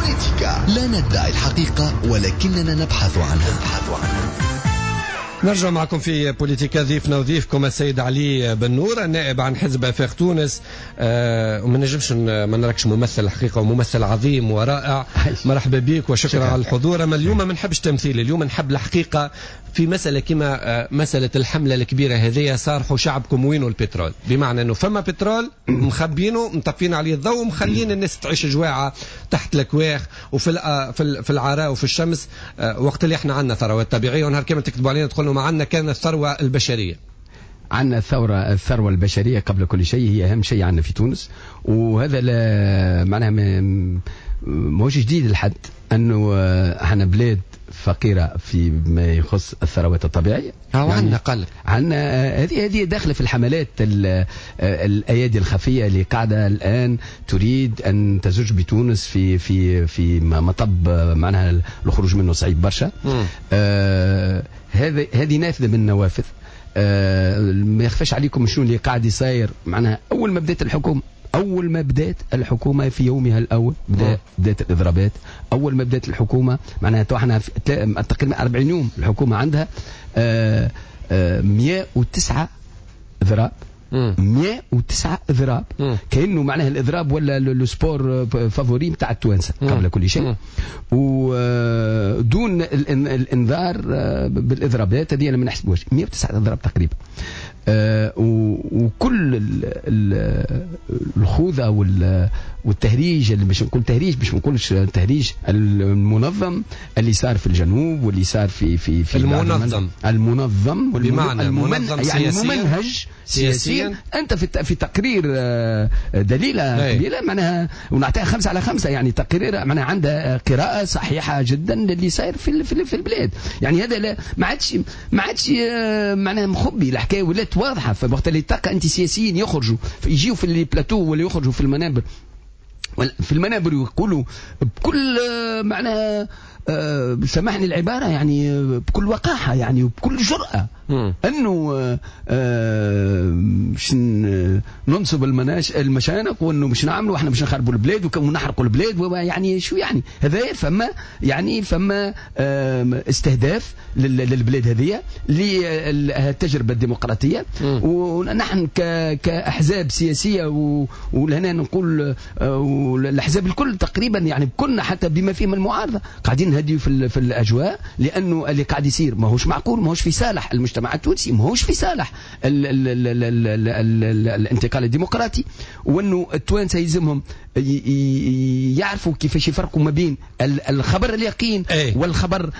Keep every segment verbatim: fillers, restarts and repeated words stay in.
بوليتيكا، لا ندعي الحقيقة ولكننا نبحث عنها. نبحث عنها. نرجع معكم في بوليتيكا. ضيفنا وضيفكم السيد علي بن نور النائب عن حزب افاق تونس. آه وما نجمش ما نراكش ممثل الحقيقه وممثل عظيم ورائع. مرحبا بك وشكرا على الحضور. اما اليوم ما نحبش تمثيل، اليوم نحب الحقيقه في مساله كما آه مساله الحمله الكبيره هذه. صارحوا شعبكم وينه البترول، بمعنى انه فما بترول مخبينه مطفين عليه الضوء ومخلين الناس تعيش جواعه تحت الكواخ وفي في العراء وفي الشمس. آه وقت اللي احنا عندنا ثروات طبيعيه ونهار كما تكتبوا علينا تقولوا معنا كان الثروة البشرية. عندنا الثورة الثروة البشرية قبل كل شيء، هي أهم شيء عندنا في تونس، وهذا لا معناها ماهوش جديد لحد أنه احنا بلاد فقيرة في ما يخص الثروات الطبيعية. يعني عندنا قلب، عندنا هذه هذه داخلة في الحملات الأيادي الخفية اللي قاعدة الآن تريد أن تزج بتونس في في في مطب معناها الخروج منه صعيب برشا. آه هذه هذه نافذة من النوافذ. آه ما يخفاش عليكم شنو اللي قاعد يصير. معناها أول ما بدأت الحكومة أول ما بدأت الحكومة في يومها الأول بدأ بدأت الإضرابات. أول ما بدأت الحكومة معناها احنا تقريبا أربعين يوم الحكومة عندها آه آه مئة وتسعة إضراب. مئة وتسعة إضراب، كأنه معناها الإضراب ولا السبور فافوري بتاع التوانسة قبل كل شيء، ودون الإنذار بالإضرابات هذه أنا ما نحسبوش. مئة وتسعة إضراب تقريبا. آه وكل الخوذة والتهريج اللي باش نقول تهريج باش ما نقولش تهريج المنظم اللي صار في الجنوب واللي صار في في في المنظم المنظم بمعنى المنظم يعني ممنهج سياسيا. انت في في تقرير دليله كبيره معناها ونعطيها خمسة على خمسة، يعني تقرير معناها عندها قراءه صحيحه جدا للي صاير في في البلاد. يعني هذا ما عادش ما عادش معناها مخبي الحكايه ولات واضحه. فوقت اللي تلقى انت سياسيين يخرجوا يجيوا في البلاتو ولا يخرجوا في المنابر في المنابر ويقولوا بكل معناها أه سامحني العبارة يعني بكل وقاحة يعني وبكل جرأة م. أنه أه مش ننصب المناش المشانق وأنه مش نعمله وإحنا مش نخربوا البلاد ونحرقوا البلاد. يعني شو يعني هذا؟ فما يعني فما أه استهداف للبلاد هذه للتجربة الديمقراطية. م. ونحن كأحزاب سياسية ولهنا نقول أه الأحزاب الكل تقريبا يعني كلنا حتى بما فيهم المعارضة قاعدين هديوا في في الاجواء، لانه اللي قاعد يصير ما هوش معقول، ما هوش في صالح المجتمع التونسي، ما هوش في صالح ال ال ال ال ال ال ال الانتقال الديمقراطي، وانه التوانسه يلزمهم يعرفوا كيفاش يفرقوا ما بين الخبر اليقين أي. والخبر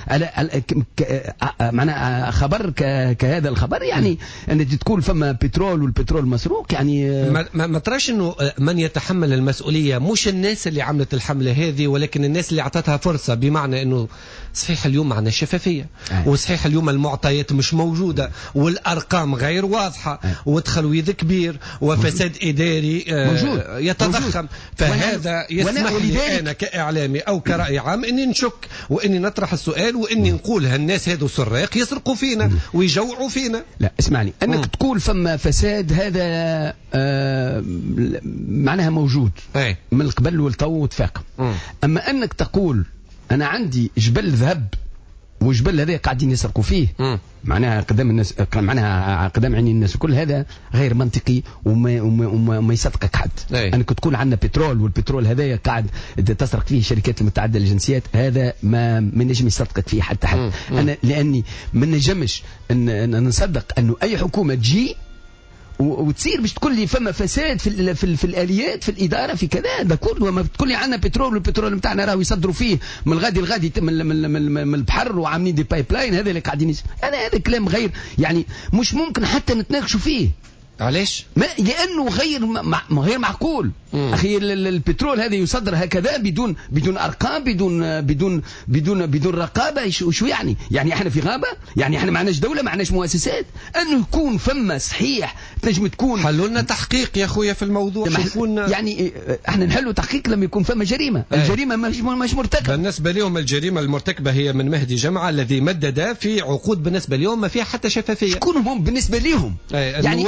معناها خبر كهذا الخبر. يعني ان تقول فما بترول والبترول مسروق يعني ما, ما تراش انه من يتحمل المسؤوليه مش الناس اللي عملت الحمله هذه ولكن الناس اللي اعطتها فرصه. بمعنى انه صحيح اليوم معنا شفافيه أي. وصحيح اليوم المعطيات مش موجوده والارقام غير واضحه ودخل ويد كبير وفساد اداري موجود. يتضخم. فهذا يسمح لي انا كاعلامي او كراي عام اني نشك واني نطرح السؤال واني نقول هالناس هذو سراق يسرقوا فينا ويجوعوا فينا. لا اسمعني انك م. تقول فما فساد هذا آه معناها موجود أي. من القبل والتو وتفاقم. اما انك تقول انا عندي جبل ذهب وجبل هذا قاعدين يسرقوا فيه م. معناها قدام الناس معناها قدام عيني الناس وكل هذا غير منطقي وما, وما, وما, وما يصدقك حد. انك تقول عندنا بترول والبترول هذا قاعد تسرق فيه الشركات المتعدده الجنسيات، هذا ما من نجم يصدقك فيه حتى حد. م. م. انا لاني ما نجمش ان, أن نصدق انه اي حكومه تجي وتصير باش تقول لي فما فساد في ال في, ال في الاليات في الاداره في كذا ده كله. وما تقول لي عندنا بترول والبترول نتاعنا راهو يصدروا فيه من الغادي الغادي من, من, من, من البحر وعاملين دي بايب لاين. هذا اللي قاعدين انا هذا كلام غير يعني مش ممكن حتى نتناقشوا فيه. علاش؟ لانه غير مع... غير معقول. مم. اخي البترول هذا يصدر هكذا بدون بدون ارقام بدون بدون بدون بدون رقابه. شو يعني؟ يعني احنا في غابه؟ يعني احنا ما عندناش دوله ما عندناش مؤسسات؟ انه يكون فما صحيح تنجم تكون حلوا لنا تحقيق يا خويا في الموضوع. يكون يعني احنا نحلوا تحقيق لما يكون فما جريمه. أي. الجريمه مش مش مرتكبه. بالنسبه لهم الجريمه المرتكبه هي من مهدي جمعه الذي مدد في عقود بالنسبه لهم ما فيها حتى شفافيه. شكون هم بالنسبه لهم؟ يعني النواب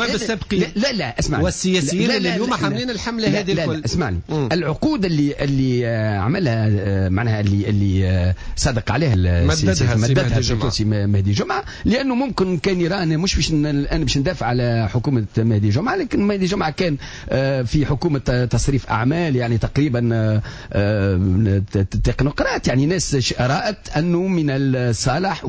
تبقي. لا لا, لا اسمعني. والسياسيين لا لا اللي اليوم حاملين الحمله لا هذه لا الكل. لا اسمعني. مم. العقود اللي اللي عملها معناها اللي اللي صدق عليها مددها مددها السي مهدي جمعه، لانه ممكن كان يرى انا مش باش الان باش ندافع على حكومه مهدي جمعه، لكن مهدي جمعه كان في حكومه تصريف اعمال يعني تقريبا تكنوقراط، يعني ناس رأت انه من الصالح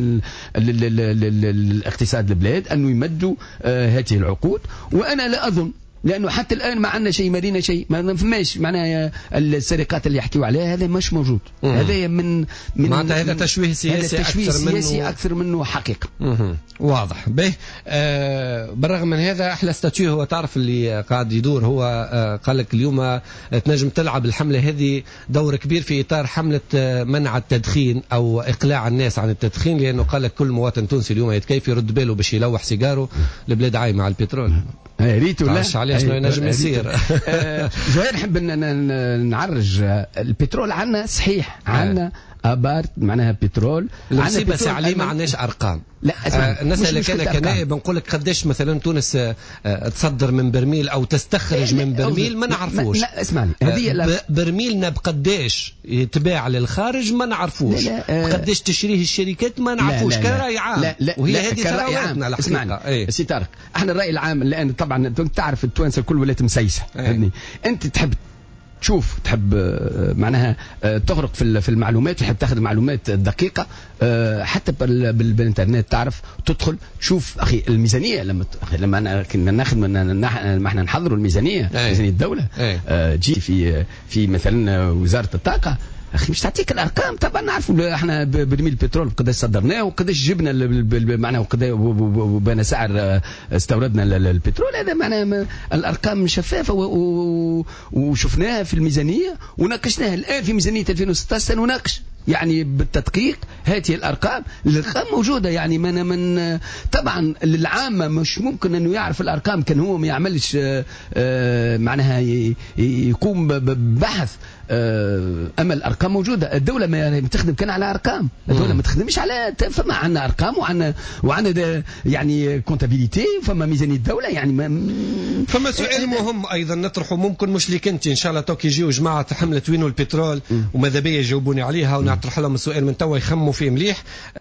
والاقتصاد البلاد انه يمدوا هذه العقود. وانا لا اظن، لانه حتى الان ما عندنا شيء، مارينا شيء، ما فماش معناها السرقات اللي يحكيوا عليها هذا مش موجود. هذا من من معناتها هذا تشويه سياسي، هذا تشويه اكثر سياسي منه اكثر منه حقيقه. مه. واضح به. آه بالرغم من هذا احلى ستاتيو هو تعرف اللي قاعد يدور، هو آه قال لك اليوم تنجم تلعب الحمله هذه دور كبير في اطار حمله آه منع التدخين او اقلاع الناس عن التدخين، لانه قال لك كل مواطن تونسي اليوم يتكيف يرد باله باش يلوح سيجاره، البلاد عايمه على البترول. ريت ولا عليه شنو ينجم يصير. زهير نحب نعرج البترول عندنا صحيح، عندنا ابارت معناها بترول. المصيبه ساعه ما عندناش ارقام. لا آه نسألك انا كنائب نقول لك قداش مثلا تونس آه تصدر من برميل او تستخرج من برميل ما نعرفوش. لا اسمعني، هذه آه برميلنا بقداش يتباع للخارج ما نعرفوش، آه قداش تشريه الشركات ما نعرفوش كراي عام. لا لا وهي لا هذه ثرواتنا الحقيقه. اسمعني سي طارق، احنا الراي العام الان طبعا تعرف التوانسه الكل ولات مسيسه. يعني انت تحب تشوف، تحب معناها تغرق في في المعلومات، تحب تاخذ معلومات دقيقه حتى بالانترنت، تعرف تدخل تشوف اخي الميزانيه. لما اخي لما كنا ناخذ ما احنا نحضروا الميزانيه، ميزانيه الدوله، تجي في في مثلا وزاره الطاقه، اخي مش تعطيك الارقام. طبعا نعرفوا احنا برميل البترول قداش صدرناه وقداش جبنا معناها وقداش وبنا سعر استوردنا البترول. هذا معناها الارقام شفافه وشفناها في الميزانيه وناقشناها الان في ميزانيه ألفين وستة عشر. سنناقش يعني بالتدقيق هذه الارقام. الارقام موجوده، يعني من من طبعا للعامه مش ممكن انه يعرف الارقام، كان هو ما يعملش معناها يقوم ببحث. اما الارقام موجوده، الدوله ما تخدم كان على ارقام، الدوله ما تخدمش على فما عندنا ارقام وعندنا وعندنا يعني كونتابيليتي، فما ميزانيه الدوله يعني ما فما سؤال مهم ايضا نطرحه، ممكن مش ليك انت ان شاء الله توك يجيو جماعه حمله وينو البترول وماذا بيا يجاوبوني عليها ونطرح لهم السؤال من توا يخموا فيه مليح.